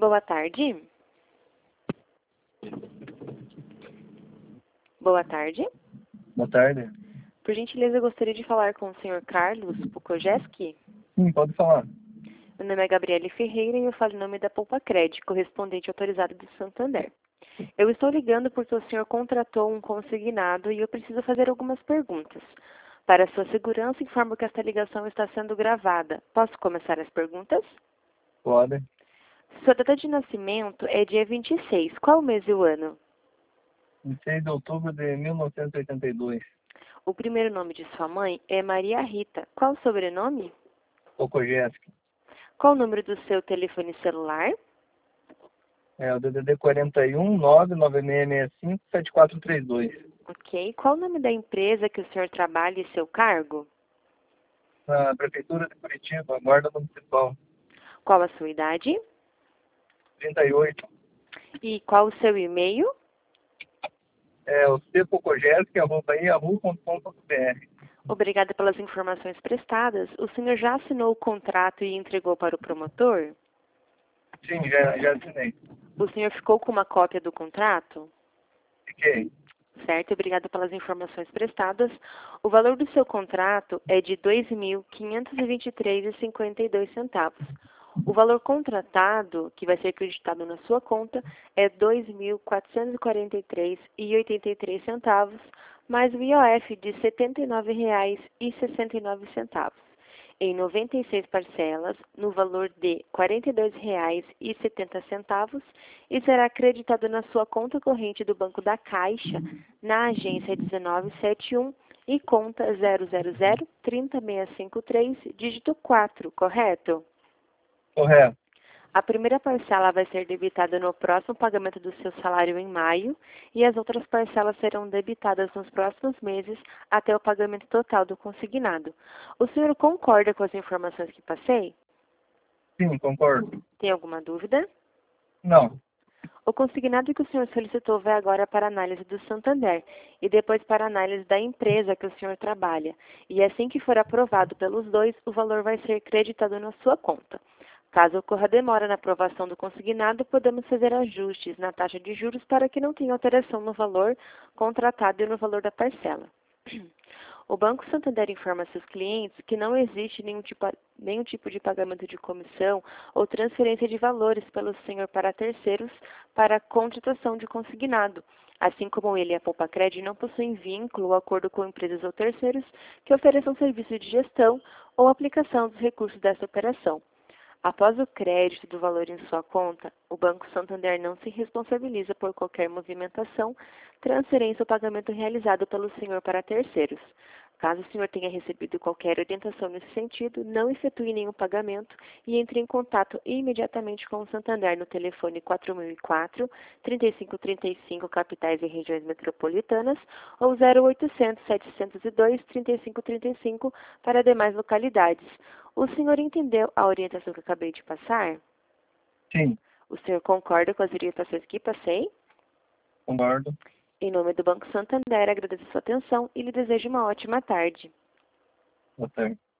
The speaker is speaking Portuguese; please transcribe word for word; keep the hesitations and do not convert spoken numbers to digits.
Boa tarde. Boa tarde. Boa tarde. Por gentileza, eu gostaria de falar com o senhor Carlos Pukojeski. Sim, pode falar. Meu nome é Gabriele Ferreira e eu falo em nome da Poupa Cred, correspondente autorizado do Santander. Eu estou ligando porque o senhor contratou um consignado e eu preciso fazer algumas perguntas. Para sua segurança, informo que esta ligação está sendo gravada. Posso começar as perguntas? Pode. Sua data de nascimento é dia vinte e seis. Qual o mês e o ano? vinte e seis de outubro de mil novecentos e oitenta e dois. O primeiro nome de sua mãe é Maria Rita. Qual o sobrenome? Pokojeski. Qual o número do seu telefone celular? É o D D D quarenta e um, nove nove seis seis cinco, sete quatro três dois. Ok. Qual o nome da empresa que o senhor trabalha e seu cargo? Na Prefeitura de Curitiba, Guarda Municipal. Qual a sua idade? trinta e oito. E qual o seu e-mail? É o cpokojeski arroba yahoo ponto com ponto br. Obrigada pelas informações prestadas. O senhor já assinou o contrato e entregou para o promotor? Sim, já, já assinei. O senhor ficou com uma cópia do contrato? Fiquei. Certo, obrigada pelas informações prestadas. O valor do seu contrato é de dois mil quinhentos e vinte e três reais e cinquenta e dois centavos. O valor contratado, que vai ser acreditado na sua conta, é dois mil quatrocentos e quarenta e três reais e oitenta e três centavos, mais o I O F de setenta e nove reais e sessenta e nove centavos, em noventa e seis parcelas, no valor de quarenta e dois reais e setenta centavos, e será acreditado na sua conta corrente do Banco da Caixa, na agência dezenove setenta e um e conta zero zero zero, trinta seiscentos e cinquenta e três, dígito quatro, correto? Correto. A primeira parcela vai ser debitada no próximo pagamento do seu salário em maio e as outras parcelas serão debitadas nos próximos meses até o pagamento total do consignado. O senhor concorda com as informações que passei? Sim, concordo. Tem alguma dúvida? Não. O consignado que o senhor solicitou vai agora para análise do Santander e depois para análise da empresa que o senhor trabalha. E assim que for aprovado pelos dois, o valor vai ser creditado na sua conta. Caso ocorra demora na aprovação do consignado, podemos fazer ajustes na taxa de juros para que não tenha alteração no valor contratado e no valor da parcela. O Banco Santander informa seus clientes que não existe nenhum tipo, nenhum tipo de pagamento de comissão ou transferência de valores pelo senhor para terceiros para a contratação de consignado, assim como ele e a Poupa Cred não possuem vínculo ou acordo com empresas ou terceiros que ofereçam serviço de gestão ou aplicação dos recursos dessa operação. Após o crédito do valor em sua conta, o Banco Santander não se responsabiliza por qualquer movimentação, transferência ou pagamento realizado pelo senhor para terceiros. Caso o senhor tenha recebido qualquer orientação nesse sentido, não efetue nenhum pagamento e entre em contato imediatamente com o Santander no telefone quatro mil e quatro, trinta e cinco trinta e cinco, capitais e regiões metropolitanas, ou zero oitocentos, setecentos e dois, trinta e cinco trinta e cinco para demais localidades. O senhor entendeu a orientação que eu acabei de passar? Sim, O senhor concorda com as orientações que passei? concordo. Em nome do Banco Santander, agradeço a sua atenção e lhe desejo uma ótima tarde. Boa tarde.